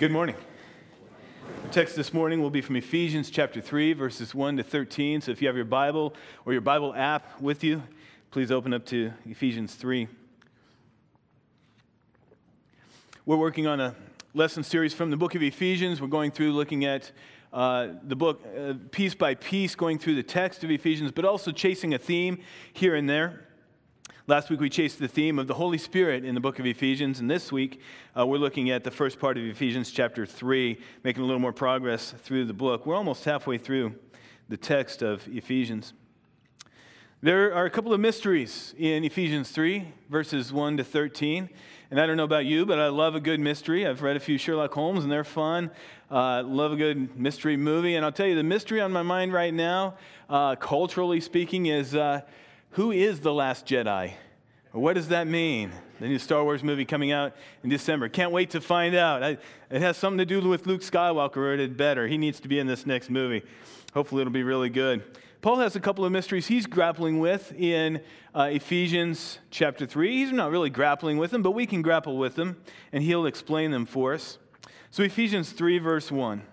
Good morning. The text this morning will be from Ephesians chapter 3, verses 1 to 13. So if you have your Bible or your Bible app with you, please open up to Ephesians 3. We're working on a lesson series from the book of Ephesians. We're going through looking at the book piece by piece, going through the text of Ephesians, but also chasing a theme here and there. Last week we chased the theme of the Holy Spirit in the book of Ephesians, and this week we're looking at the first part of Ephesians chapter 3, making a little more progress through the book. We're almost halfway through the text of Ephesians. There are a couple of mysteries in Ephesians 3, verses 1 to 13, and I don't know about you, but I love a good mystery. I've read a few Sherlock Holmes, and they're fun. Love a good mystery movie, and I'll tell you, the mystery on my mind right now, culturally speaking, is who is the last Jedi? Or what does that mean? The new Star Wars movie coming out in December. Can't wait to find out. It has something to do with Luke Skywalker, or it better. He needs to be in this next movie. Hopefully it'll be really good. Paul has a couple of mysteries he's grappling with in Ephesians chapter 3. He's not really grappling with them, but we can grapple with them, and he'll explain them for us. So Ephesians 3, verse 1.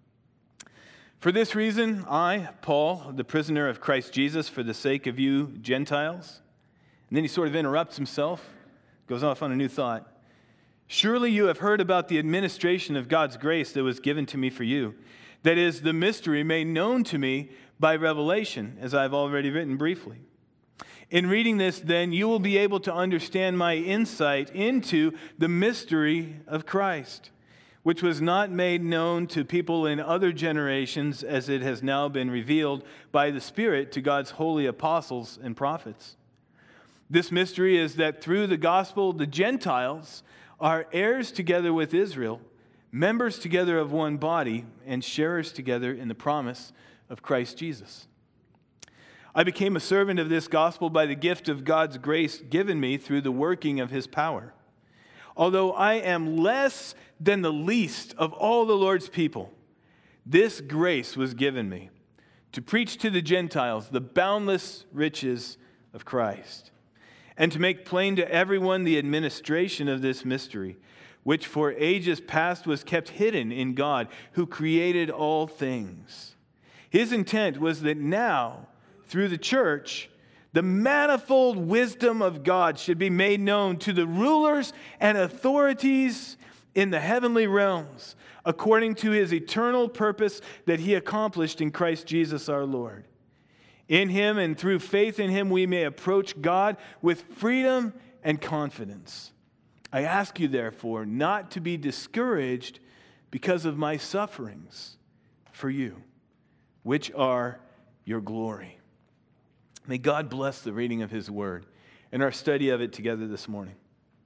For this reason, I, Paul, the prisoner of Christ Jesus, for the sake of you Gentiles. And then he sort of interrupts himself, goes off on a new thought. Surely you have heard about the administration of God's grace that was given to me for you. That is, the mystery made known to me by revelation, as I've already written briefly. In reading this, then, you will be able to understand my insight into the mystery of Christ, which was not made known to people in other generations, as it has now been revealed by the Spirit to God's holy apostles and prophets. This mystery is that through the gospel, the Gentiles are heirs together with Israel, members together of one body, and sharers together in the promise of Christ Jesus. I became a servant of this gospel by the gift of God's grace given me through the working of His power. Although I am less than the least of all the Lord's people, this grace was given me to preach to the Gentiles the boundless riches of Christ, and to make plain to everyone the administration of this mystery, which for ages past was kept hidden in God, who created all things. His intent was that now, through the church, the manifold wisdom of God should be made known to the rulers and authorities in the heavenly realms, according to His eternal purpose that He accomplished in Christ Jesus our Lord. In Him and through faith in Him, we may approach God with freedom and confidence. I ask you, therefore, not to be discouraged because of my sufferings for you, which are your glory. May God bless the reading of His word and our study of it together this morning.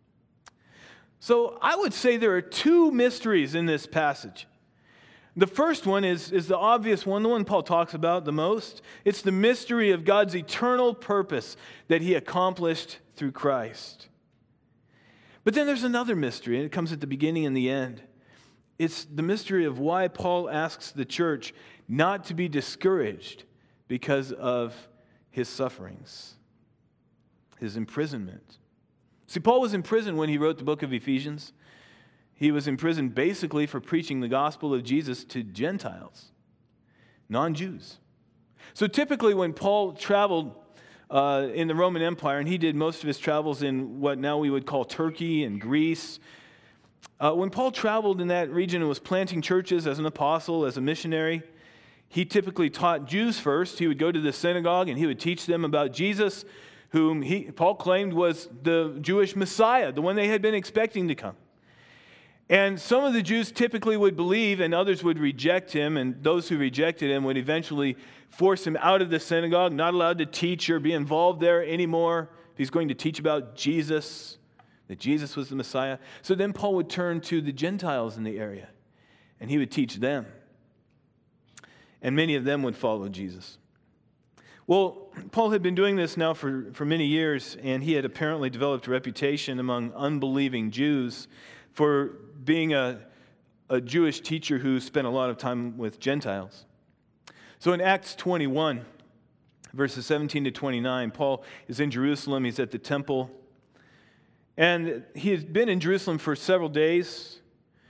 So I would say there are two mysteries in this passage. The first one is the obvious one, the one Paul talks about the most. It's the mystery of God's eternal purpose that He accomplished through Christ. But then there's another mystery, and it comes at the beginning and the end. It's the mystery of why Paul asks the church not to be discouraged because of his sufferings, his imprisonment. See, Paul was in prison when he wrote the book of Ephesians. He was in prison basically for preaching the gospel of Jesus to Gentiles, non-Jews. So typically when Paul traveled in the Roman Empire, and he did most of his travels in what now we would call Turkey and Greece, when Paul traveled in that region and was planting churches as an apostle, as a missionary, he typically taught Jews first. He would go to the synagogue and he would teach them about Jesus, whom Paul claimed was the Jewish Messiah, the one they had been expecting to come. And some of the Jews typically would believe and others would reject him, and those who rejected him would eventually force him out of the synagogue, not allowed to teach or be involved there anymore if he's going to teach about Jesus, that Jesus was the Messiah. So then Paul would turn to the Gentiles in the area, and he would teach them. And many of them would follow Jesus. Well, Paul had been doing this now for many years, and he had apparently developed a reputation among unbelieving Jews for being a Jewish teacher who spent a lot of time with Gentiles. So in Acts 21, verses 17 to 29, Paul is in Jerusalem. He's at the temple. And he has been in Jerusalem for several days.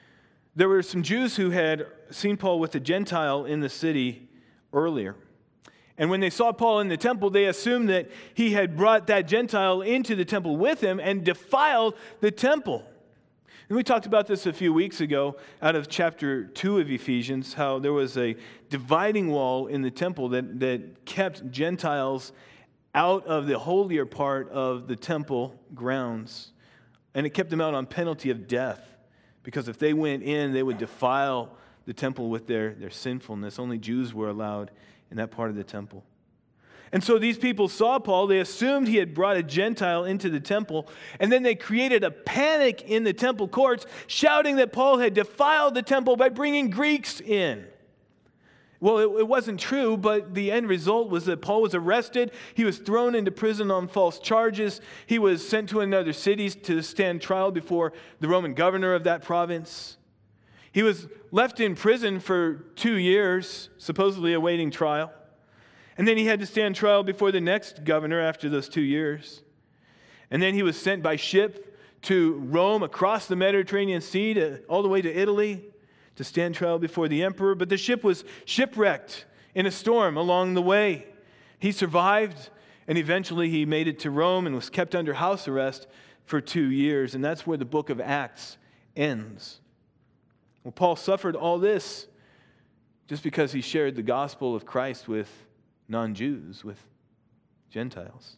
There were some Jews who had seen Paul with a Gentile in the city earlier. And when they saw Paul in the temple, they assumed that he had brought that Gentile into the temple with him and defiled the temple. And we talked about this a few weeks ago out of chapter 2 of Ephesians, how there was a dividing wall in the temple that kept Gentiles out of the holier part of the temple grounds. And it kept them out on penalty of death. Because if they went in, they would defile the temple with their sinfulness. Only Jews were allowed in that part of the temple. And so these people saw Paul. They assumed he had brought a Gentile into the temple. And then they created a panic in the temple courts, shouting that Paul had defiled the temple by bringing Greeks in. Well, it wasn't true, but the end result was that Paul was arrested. He was thrown into prison on false charges. He was sent to another city to stand trial before the Roman governor of that province. He was left in prison for 2 years, supposedly awaiting trial. And then he had to stand trial before the next governor after those 2 years. And then he was sent by ship to Rome, across the Mediterranean Sea, all the way to Italy, to stand trial before the emperor. But the ship was shipwrecked in a storm along the way. He survived, and eventually he made it to Rome and was kept under house arrest for 2 years. And that's where the book of Acts ends. Well, Paul suffered all this just because he shared the gospel of Christ with non-Jews, with Gentiles.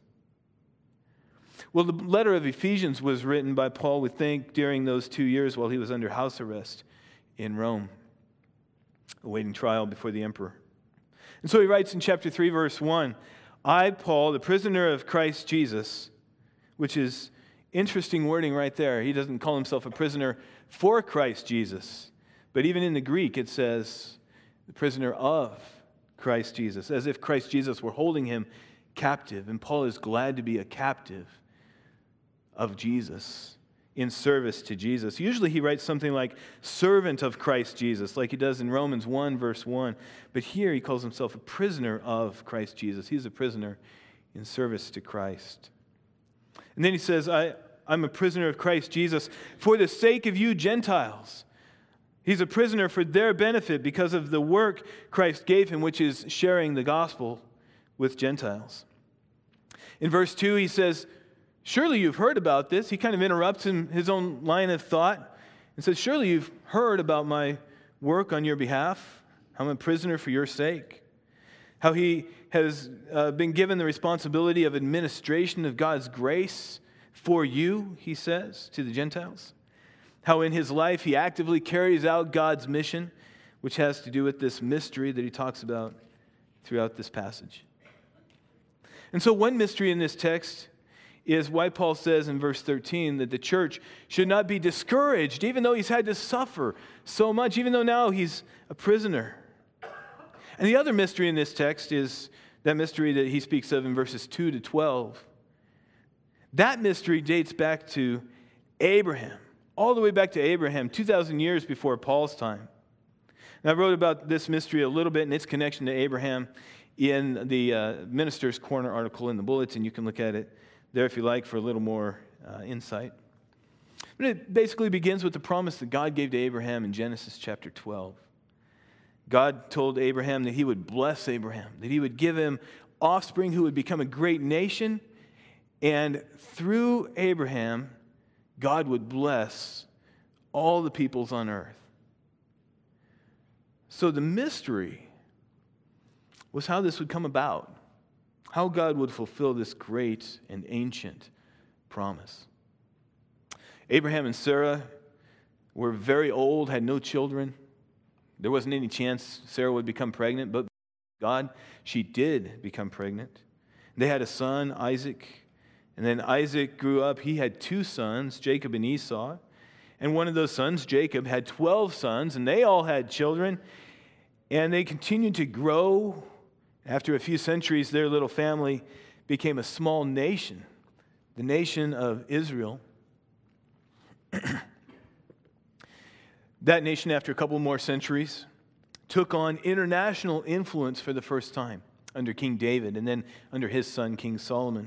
Well, the letter of Ephesians was written by Paul, we think, during those 2 years while he was under house arrest in Rome, awaiting trial before the emperor. And so he writes in chapter 3, verse 1, I, Paul, the prisoner of Christ Jesus, which is interesting wording right there. He doesn't call himself a prisoner for Christ Jesus, but even in the Greek it says the prisoner of Christ Jesus, as if Christ Jesus were holding him captive. And Paul is glad to be a captive of Jesus, in service to Jesus. Usually he writes something like servant of Christ Jesus, like he does in Romans 1, verse 1. But here he calls himself a prisoner of Christ Jesus. He's a prisoner in service to Christ. And then he says, I'm a prisoner of Christ Jesus for the sake of you Gentiles. He's a prisoner for their benefit because of the work Christ gave him, which is sharing the gospel with Gentiles. In verse 2, he says, surely you've heard about this. He kind of interrupts in his own line of thought and says, surely you've heard about my work on your behalf. I'm a prisoner for your sake. How he has been given the responsibility of administration of God's grace for you, he says, to the Gentiles. How in his life he actively carries out God's mission, which has to do with this mystery that he talks about throughout this passage. And so one mystery in this text is why Paul says in verse 13 that the church should not be discouraged, even though he's had to suffer so much, even though now he's a prisoner. And the other mystery in this text is that mystery that he speaks of in verses 2 to 12. That mystery dates back to Abraham, all the way back to Abraham, 2,000 years before Paul's time. And I wrote about this mystery a little bit and its connection to Abraham in the Minister's Corner article in the Bulletin. You can look at it there if you like for a little more insight. But it basically begins with the promise that God gave to Abraham in Genesis chapter 12. God told Abraham that he would bless Abraham, that he would give him offspring who would become a great nation, and through Abraham, God would bless all the peoples on earth. So the mystery was how this would come about, how God would fulfill this great and ancient promise. Abraham and Sarah were very old, had no children. There wasn't any chance Sarah would become pregnant, but God, she did become pregnant. They had a son, Isaac, and then Isaac grew up. He had 2 sons, Jacob and Esau. And one of those sons, Jacob, had 12 sons, and they all had children. And they continued to grow. After a few centuries, their little family became a small nation, the nation of Israel. That nation, after a couple more centuries, took on international influence for the first time under King David and then under his son, King Solomon.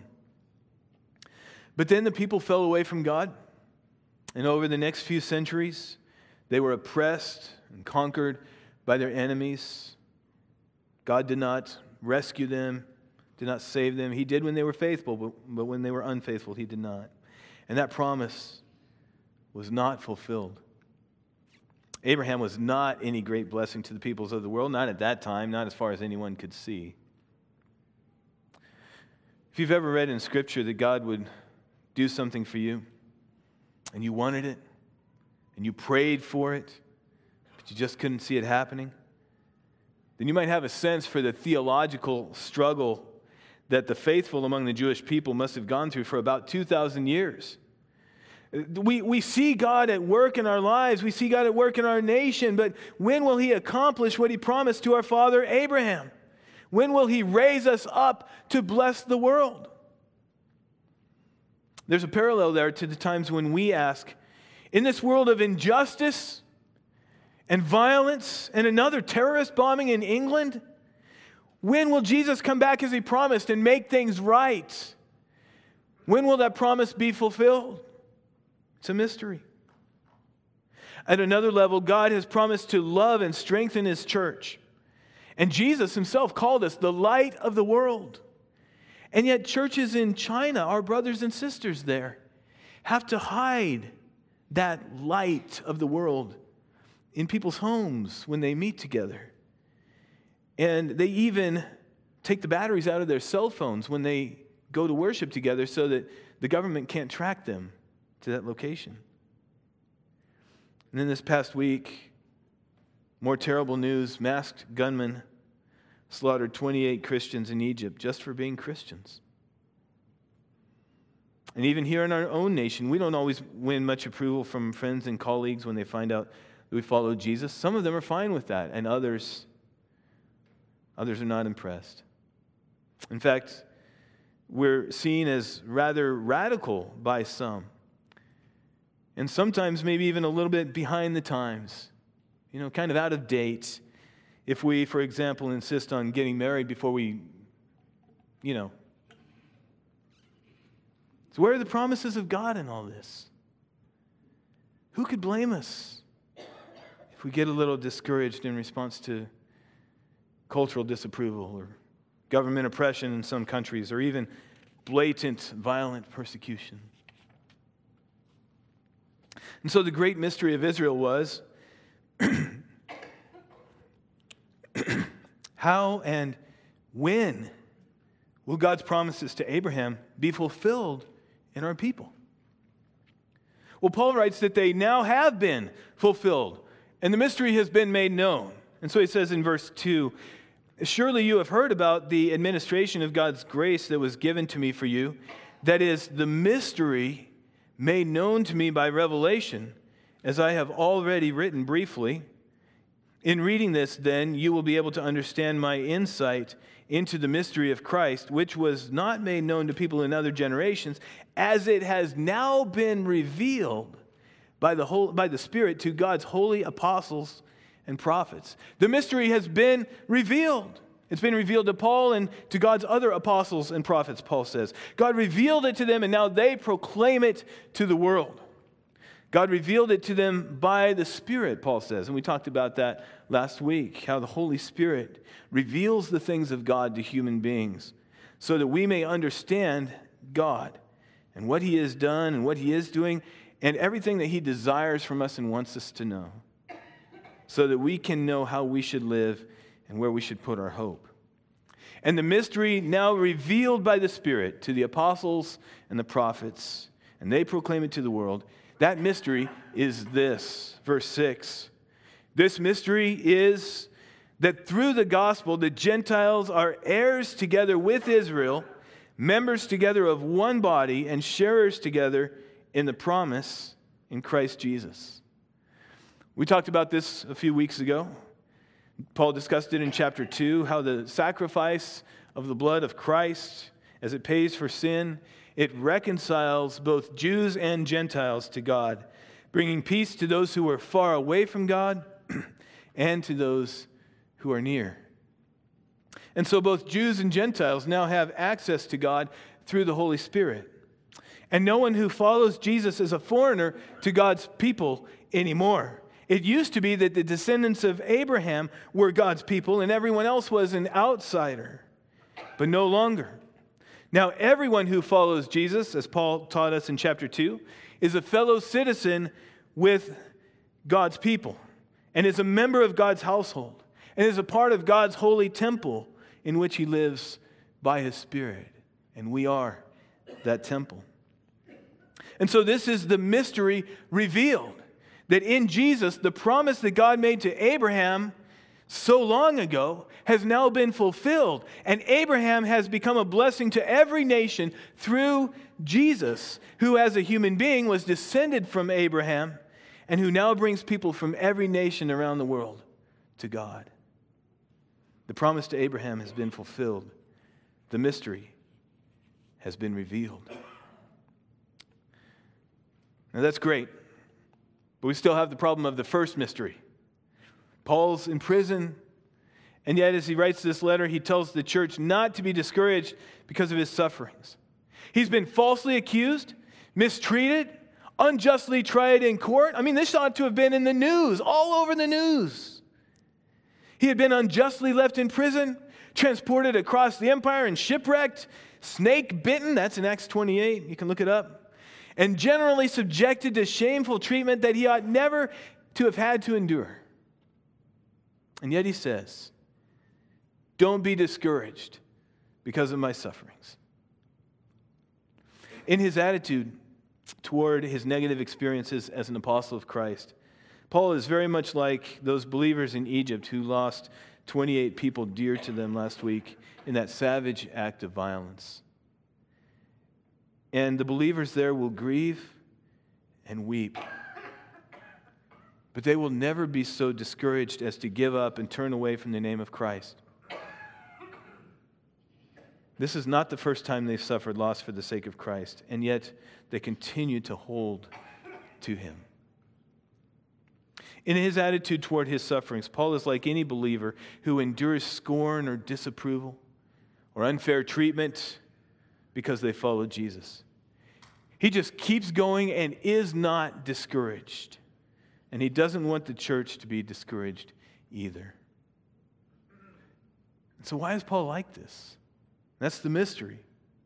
But then the people fell away from God, and over the next few centuries, They were oppressed and conquered by their enemies. God did not rescue them, did not save them. He did when they were faithful, but when they were unfaithful, He did not. And that promise was not fulfilled. Abraham was not any great blessing to the peoples of the world, not at that time, not as far as anyone could see. If you've ever read in Scripture that God would do something for you, and you wanted it, and you prayed for it, but you just couldn't see it happening, then you might have a sense for the theological struggle that the faithful among the Jewish people must have gone through for about 2,000 years. We see God at work in our lives. We see God at work in our nation. But when will He accomplish what He promised to our father Abraham? When will He raise us up to bless the world? There's a parallel there to the times when we ask, in this world of injustice and violence and another terrorist bombing in England, when will Jesus come back as He promised and make things right? When will that promise be fulfilled? It's a mystery. At another level, God has promised to love and strengthen His church. And Jesus Himself called us the light of the world. And yet churches in China, our brothers and sisters there, have to hide that light of the world in people's homes when they meet together. And they even take the batteries out of their cell phones when they go to worship together so that the government can't track them to that location. And then this past week, more terrible news: masked gunmen slaughtered 28 Christians in Egypt just for being Christians. And even here in our own nation, we don't always win much approval from friends and colleagues when they find out that we follow Jesus. Some of them are fine with that, and others are not impressed. In fact, we're seen as rather radical by some. And sometimes maybe even a little bit behind the times, kind of out of date. If we, for example, insist on getting married before we, So where are the promises of God in all this? Who could blame us if we get a little discouraged in response to cultural disapproval or government oppression in some countries or even blatant violent persecution? And so the great mystery of Israel was how and when will God's promises to Abraham be fulfilled in our people? Well, Paul writes that they now have been fulfilled, and the mystery has been made known. And so he says in verse 2, "Surely you have heard about the administration of God's grace that was given to me for you, that is, the mystery made known to me by revelation, as I have already written briefly. In reading this, then, you will be able to understand my insight into the mystery of Christ, which was not made known to people in other generations, as it has now been revealed by the Spirit to God's holy apostles and prophets." The mystery has been revealed. It's been revealed to Paul and to God's other apostles and prophets, Paul says. God revealed it to them, and now they proclaim it to the world. God revealed it to them by the Spirit, Paul says. And we talked about that last week, how the Holy Spirit reveals the things of God to human beings so that we may understand God and what He has done and what He is doing and everything that He desires from us and wants us to know, so that we can know how we should live and where we should put our hope. And the mystery now revealed by the Spirit to the apostles and the prophets, and they proclaim it to the world. That mystery is this, verse 6. This mystery is that through the gospel, the Gentiles are heirs together with Israel, members together of one body, and sharers together in the promise in Christ Jesus. We talked about this a few weeks ago. Paul discussed it in chapter 2, how the sacrifice of the blood of Christ, as it pays for sin, it reconciles both Jews and Gentiles to God, bringing peace to those who are far away from God and to those who are near. And so both Jews and Gentiles now have access to God through the Holy Spirit. And no one who follows Jesus is a foreigner to God's people anymore. It used to be that the descendants of Abraham were God's people and everyone else was an outsider, but no longer. Now, everyone who follows Jesus, as Paul taught us in chapter 2, is a fellow citizen with God's people and is a member of God's household and is a part of God's holy temple in which he lives by his Spirit. And we are that temple. And so this is the mystery revealed, that in Jesus, the promise that God made to Abraham so long ago has now been fulfilled. And Abraham has become a blessing to every nation through Jesus, who as a human being was descended from Abraham and who now brings people from every nation around the world to God. The promise to Abraham has been fulfilled. The mystery has been revealed. Now that's great, but we still have the problem of the first mystery. Paul's in prison, and yet as he writes this letter, he tells the church not to be discouraged because of his sufferings. He's been falsely accused, mistreated, unjustly tried in court. I mean, this ought to have been in the news, all over the news. He had been unjustly left in prison, transported across the empire and shipwrecked, snake bitten, that's in Acts 28, you can look it up, and generally subjected to shameful treatment that he ought never to have had to endure. And yet he says, don't be discouraged because of my sufferings. In his attitude toward his negative experiences as an apostle of Christ, Paul is very much like those believers in Egypt who lost 28 people dear to them last week in that savage act of violence. And the believers there will grieve and weep, but they will never be so discouraged as to give up and turn away from the name of Christ. This is not the first time they've suffered loss for the sake of Christ, and yet they continue to hold to him. In his attitude toward his sufferings, Paul is like any believer who endures scorn or disapproval or unfair treatment because they follow Jesus. He just keeps going and is not discouraged. And he doesn't want the church to be discouraged either. And so why is Paul like this? That's the mystery.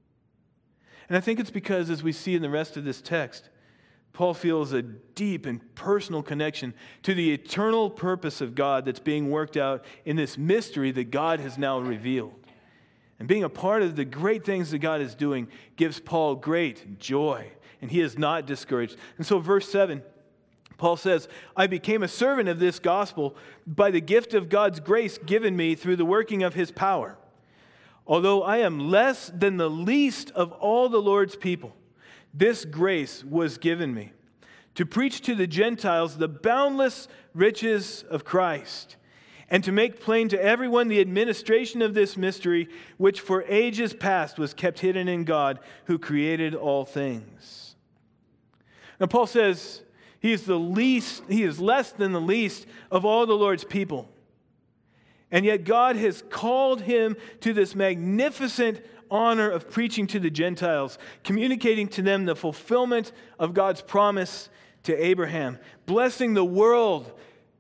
And I think it's because, as we see in the rest of this text, Paul feels a deep and personal connection to the eternal purpose of God that's being worked out in this mystery that God has now revealed. And being a part of the great things that God is doing gives Paul great joy, and he is not discouraged. And so verse 7, Paul says, I became a servant of this gospel by the gift of God's grace given me through the working of his power. Although I am less than the least of all the Lord's people, this grace was given me to preach to the Gentiles the boundless riches of Christ, and to make plain to everyone the administration of this mystery, which for ages past was kept hidden in God, who created all things. Now Paul says he is less than the least of all the Lord's people. And yet God has called him to this magnificent honor of preaching to the Gentiles, communicating to them the fulfillment of God's promise to Abraham, blessing the world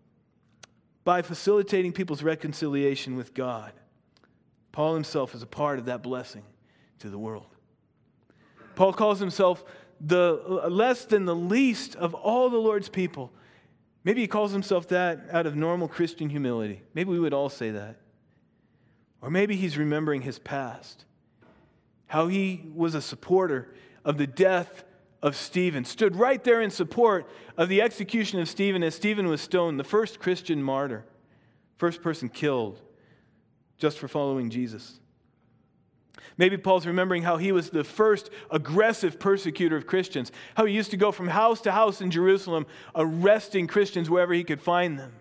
by facilitating people's reconciliation with God. Paul himself is a part of that blessing to the world. Paul calls himself the less than the least of all the Lord's people. Maybe he calls himself that out of normal Christian humility. Maybe we would all say that. Or maybe he's remembering his past, how he was a supporter of the death of Stephen, stood right there in support of the execution of Stephen as Stephen was stoned, the first Christian martyr, first person killed just for following Jesus. Maybe Paul's remembering how he was the first aggressive persecutor of Christians, how he used to go from house to house in Jerusalem, arresting Christians wherever he could find them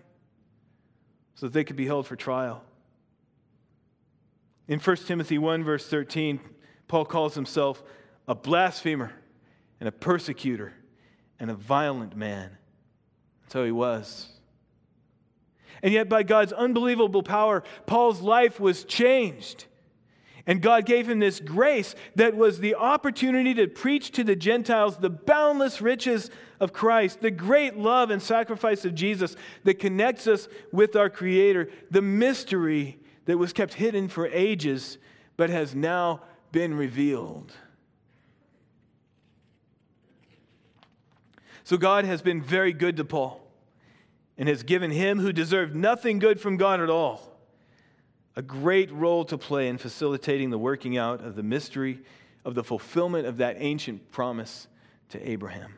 so that they could be held for trial. In 1 Timothy 1, verse 13, Paul calls himself a blasphemer and a persecutor and a violent man. That's how he was. And yet by God's unbelievable power, Paul's life was changed. And God gave him this grace that was the opportunity to preach to the Gentiles the boundless riches of Christ, the great love and sacrifice of Jesus that connects us with our Creator, the mystery that was kept hidden for ages but has now been revealed. So God has been very good to Paul and has given him, who deserved nothing good from God at all, a great role to play in facilitating the working out of the mystery of the fulfillment of that ancient promise to Abraham.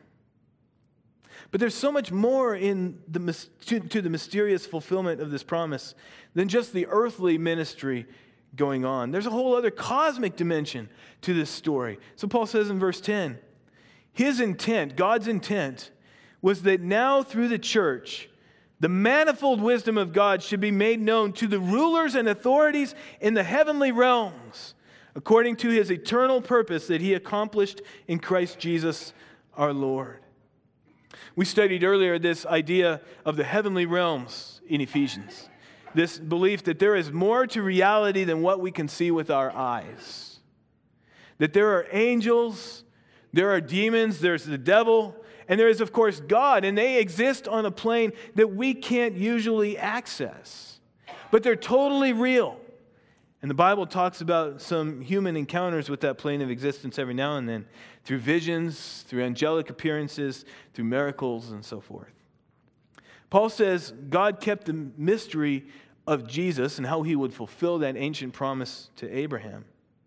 But there's so much more to the mysterious fulfillment of this promise than just the earthly ministry going on. There's a whole other cosmic dimension to this story. So Paul says in verse 10, his intent, God's intent, was that now through the church, the manifold wisdom of God should be made known to the rulers and authorities in the heavenly realms, according to his eternal purpose that he accomplished in Christ Jesus our Lord. We studied earlier this idea of the heavenly realms in Ephesians, this belief that there is more to reality than what we can see with our eyes, that there are angels, there are demons, there's the devil, and there is, of course, God, and they exist on a plane that we can't usually access. But they're totally real. And the Bible talks about some human encounters with that plane of existence every now and then, through visions, through angelic appearances, through miracles, and so forth. Paul says God kept the mystery of Jesus and how he would fulfill that ancient promise to Abraham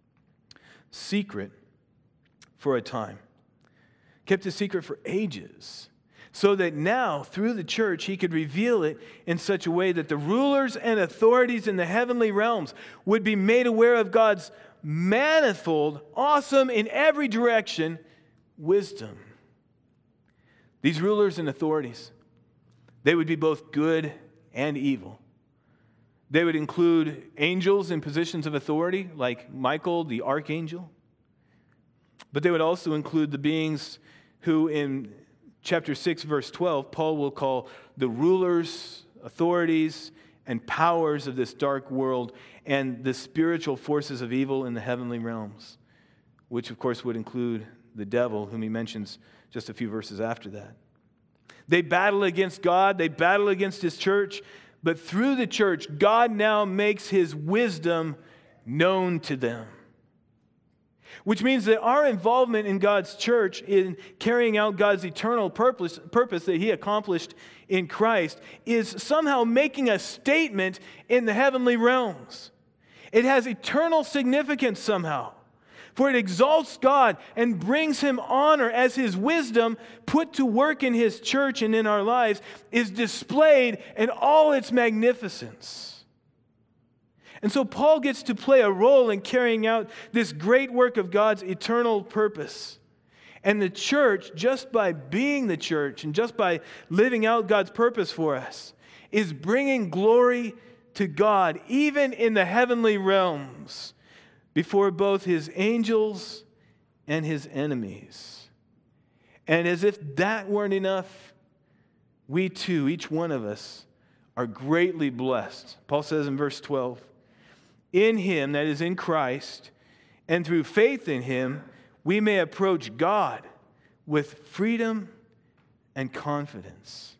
secret for a time. Kept it secret for ages, so that now, through the church, he could reveal it in such a way that the rulers and authorities in the heavenly realms would be made aware of God's manifold, awesome, in every direction, wisdom. These rulers and authorities, they would be both good and evil. They would include angels in positions of authority, like Michael, the archangel. But they would also include the beings who in chapter 6, verse 12, Paul will call the rulers, authorities, and powers of this dark world and the spiritual forces of evil in the heavenly realms, which of course would include the devil, whom he mentions just a few verses after that. They battle against God, they battle against his church, but through the church, God now makes his wisdom known to them. Which means that our involvement in God's church, in carrying out God's eternal purpose that he accomplished in Christ, is somehow making a statement in the heavenly realms. It has eternal significance somehow, for it exalts God and brings him honor as his wisdom put to work in his church and in our lives is displayed in all its magnificence. And so Paul gets to play a role in carrying out this great work of God's eternal purpose. And the church, just by being the church and just by living out God's purpose for us, is bringing glory to God, even in the heavenly realms, before both his angels and his enemies. And as if that weren't enough, we too, each one of us, are greatly blessed. Paul says in verse 12, in him, that is in Christ, and through faith in him, we may approach God with freedom and confidence.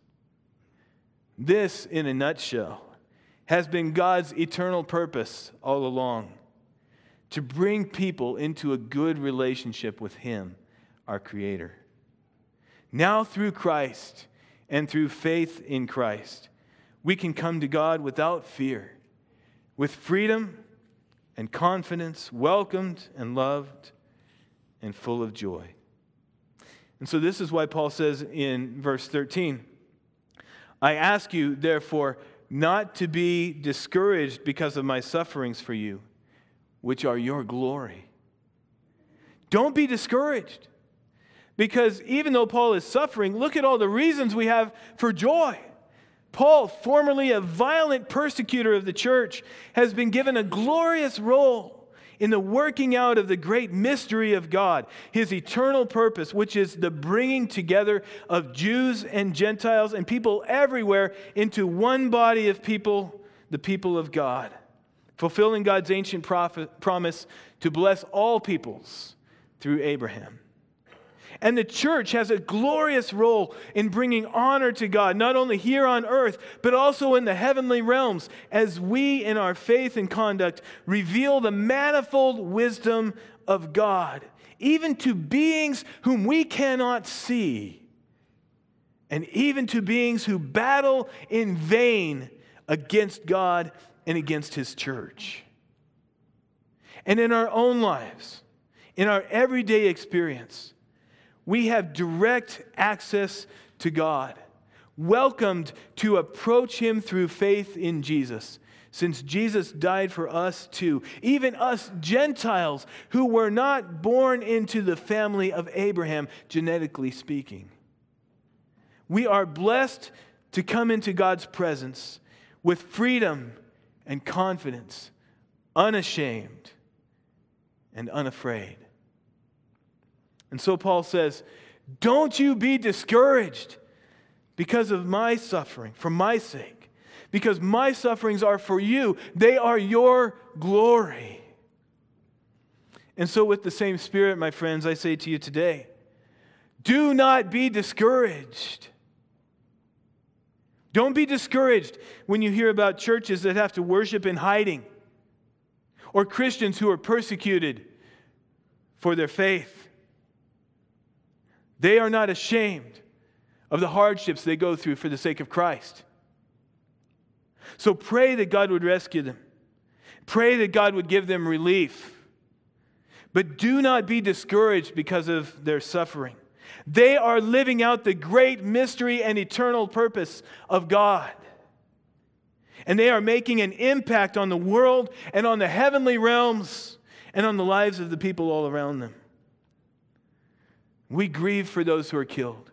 This, in a nutshell, has been God's eternal purpose all along, to bring people into a good relationship with him, our Creator. Now through Christ and through faith in Christ, we can come to God without fear, with freedom and confidence, welcomed and loved and full of joy. And so this is why Paul says in verse 13, I ask you, therefore, not to be discouraged because of my sufferings for you, which are your glory. Don't be discouraged, because even though Paul is suffering, look at all the reasons we have for joy. Paul, formerly a violent persecutor of the church, has been given a glorious role in the working out of the great mystery of God, his eternal purpose, which is the bringing together of Jews and Gentiles and people everywhere into one body of people, the people of God, fulfilling God's ancient promise to bless all peoples through Abraham. And the church has a glorious role in bringing honor to God, not only here on earth, but also in the heavenly realms, as we, in our faith and conduct, reveal the manifold wisdom of God, even to beings whom we cannot see, and even to beings who battle in vain against God and against His church. And in our own lives, in our everyday experience, we have direct access to God, welcomed to approach Him through faith in Jesus, since Jesus died for us too, even us Gentiles who were not born into the family of Abraham, genetically speaking. We are blessed to come into God's presence with freedom and confidence, unashamed and unafraid. And so Paul says, don't you be discouraged because of my suffering, for my sake, because my sufferings are for you. They are your glory. And so with the same spirit, my friends, I say to you today, do not be discouraged. Don't be discouraged when you hear about churches that have to worship in hiding, or Christians who are persecuted for their faith. They are not ashamed of the hardships they go through for the sake of Christ. So pray that God would rescue them. Pray that God would give them relief. But do not be discouraged because of their suffering. They are living out the great mystery and eternal purpose of God. And they are making an impact on the world and on the heavenly realms and on the lives of the people all around them. We grieve for those who are killed.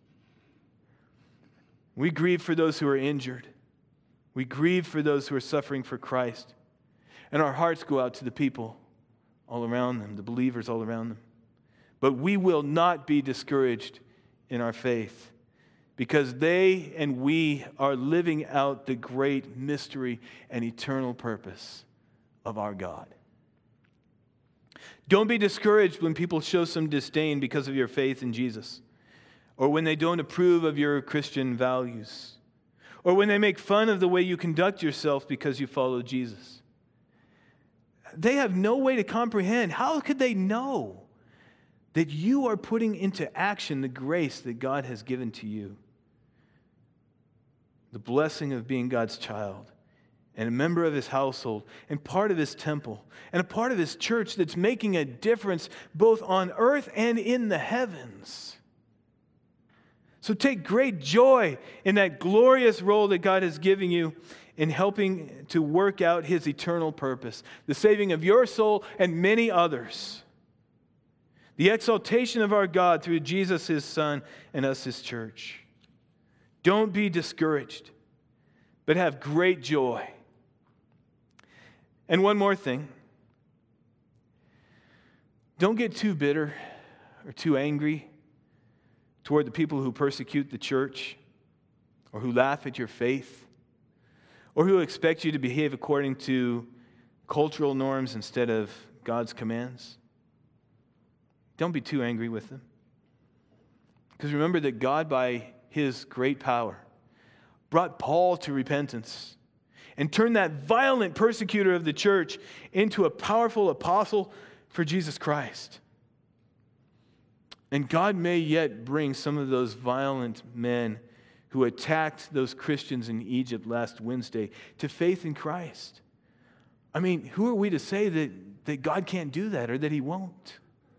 We grieve for those who are injured. We grieve for those who are suffering for Christ. And our hearts go out to the people all around them, the believers all around them. But we will not be discouraged in our faith, because they and we are living out the great mystery and eternal purpose of our God. Don't be discouraged when people show some disdain because of your faith in Jesus, or when they don't approve of your Christian values, or when they make fun of the way you conduct yourself because you follow Jesus. They have no way to comprehend. How could they know that you are putting into action the grace that God has given to you? The blessing of being God's child, and a member of His household, and part of His temple, and a part of His church that's making a difference both on earth and in the heavens. So take great joy in that glorious role that God has given you in helping to work out His eternal purpose, the saving of your soul and many others, the exaltation of our God through Jesus, His Son, and us, His church. Don't be discouraged, but have great joy. And one more thing. Don't get too bitter or too angry toward the people who persecute the church, or who laugh at your faith, or who expect you to behave according to cultural norms instead of God's commands. Don't be too angry with them. Because remember that God, by His great power, brought Paul to repentance and turned that violent persecutor of the church into a powerful apostle for Jesus Christ. And God may yet bring some of those violent men who attacked those Christians in Egypt last Wednesday to faith in Christ. I mean, who are we to say that God can't do that or that He won't?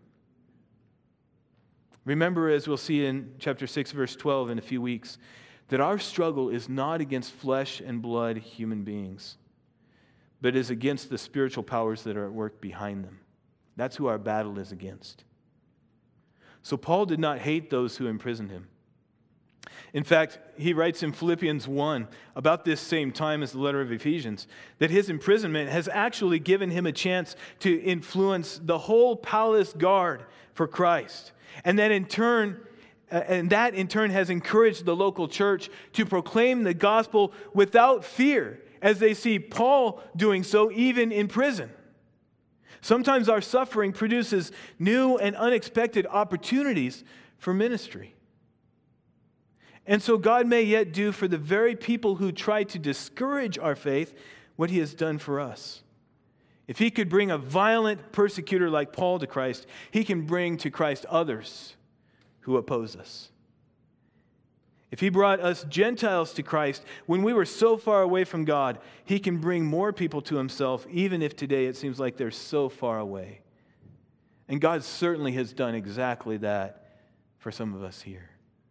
Remember, as we'll see in chapter 6, verse 12 in a few weeks, that our struggle is not against flesh and blood human beings, but is against the spiritual powers that are at work behind them. That's who our battle is against. So Paul did not hate those who imprisoned him. In fact, he writes in Philippians 1, about this same time as the letter of Ephesians, that his imprisonment has actually given him a chance to influence the whole palace guard for Christ. And that in turn has encouraged the local church to proclaim the gospel without fear as they see Paul doing so, even in prison. Sometimes our suffering produces new and unexpected opportunities for ministry. And so God may yet do for the very people who try to discourage our faith what he has done for us. If he could bring a violent persecutor like Paul to Christ, he can bring to Christ others who oppose us. If he brought us Gentiles to Christ when we were so far away from God, he can bring more people to himself, even if today it seems like they're so far away. And God certainly has done exactly that for some of us here.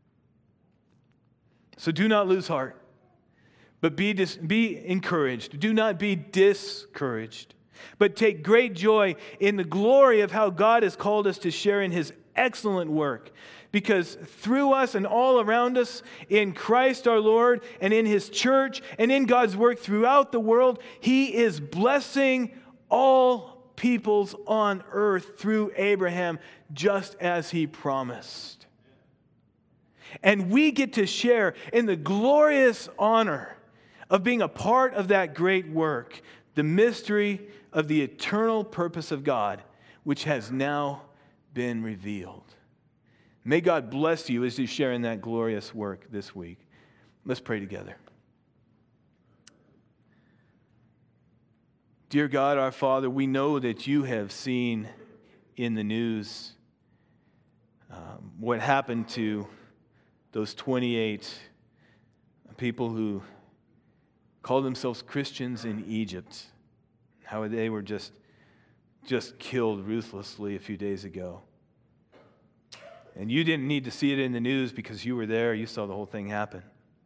So do not lose heart, but be encouraged. Do not be discouraged, but take great joy in the glory of how God has called us to share in his excellent work. Because through us and all around us, in Christ our Lord, and in his church, and in God's work throughout the world, he is blessing all peoples on earth through Abraham, just as he promised. And we get to share in the glorious honor of being a part of that great work, the mystery of the eternal purpose of God, which has now been revealed. May God bless you as you share in that glorious work this week. Let's pray together. Dear God, our Father, we know that you have seen in the news what happened to those 28 people who called themselves Christians in Egypt, how they were just killed ruthlessly a few days ago. And you didn't need to see it in the news because you were there. You saw the whole thing happen.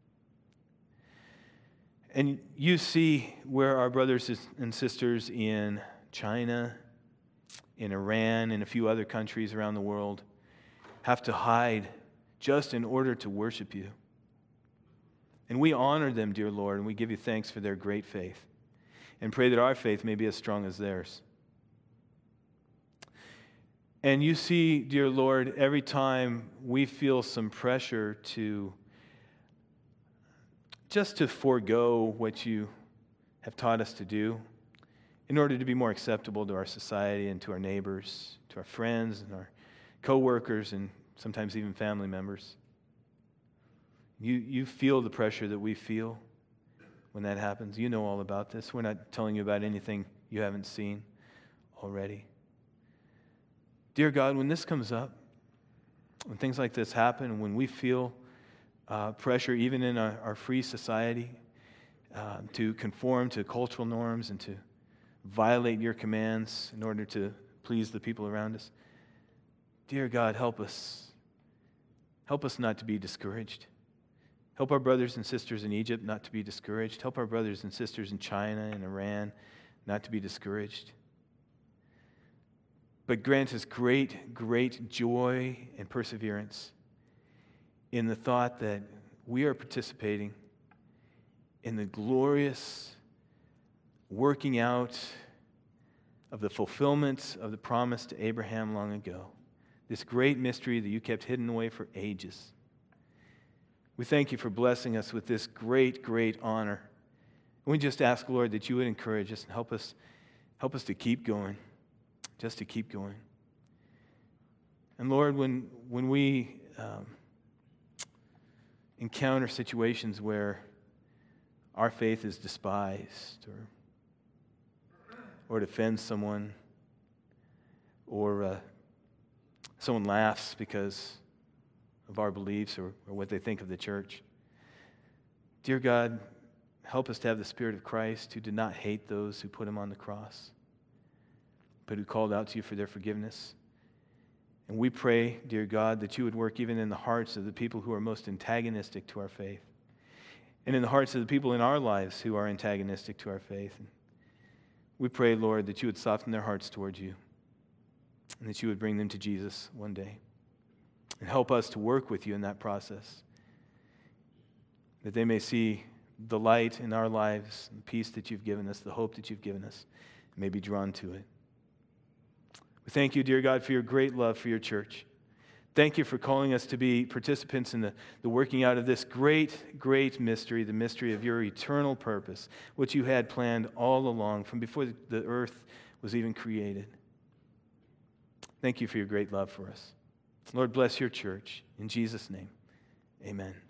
And you see where our brothers and sisters in China, in Iran, and a few other countries around the world have to hide just in order to worship you. And we honor them, dear Lord, and we give you thanks for their great faith and pray that our faith may be as strong as theirs. And you see, dear Lord, every time we feel some pressure to forego what you have taught us to do in order to be more acceptable to our society and to our neighbors, to our friends and our co-workers and sometimes even family members. You feel the pressure that we feel when that happens. You know all about this. We're not telling you about anything you haven't seen already. Dear God, when this comes up, when things like this happen, when we feel pressure even in our free society to conform to cultural norms and to violate your commands in order to please the people around us, dear God, help us. Help us not to be discouraged. Help our brothers and sisters in Egypt not to be discouraged. Help our brothers and sisters in China and Iran not to be discouraged. But grant us great, great joy and perseverance in the thought that we are participating in the glorious working out of the fulfillment of the promise to Abraham long ago. This great mystery that you kept hidden away for ages. We thank you for blessing us with this great, great honor. And we just ask, Lord, that you would encourage us and help us to keep going. Just to keep going. And Lord, when we encounter situations where our faith is despised or it offends someone or someone laughs because of our beliefs or what they think of the church, dear God, help us to have the Spirit of Christ who did not hate those who put him on the cross, but who called out to you for their forgiveness. And we pray, dear God, that you would work even in the hearts of the people who are most antagonistic to our faith, and in the hearts of the people in our lives who are antagonistic to our faith. And we pray, Lord, that you would soften their hearts towards you, and that you would bring them to Jesus one day, and help us to work with you in that process, that they may see the light in our lives, the peace that you've given us, the hope that you've given us, and may be drawn to it. We thank you, dear God, for your great love for your church. Thank you for calling us to be participants in the working out of this great, great mystery, the mystery of your eternal purpose, which you had planned all along from before the earth was even created. Thank you for your great love for us. Lord, bless your church. In Jesus' name, amen.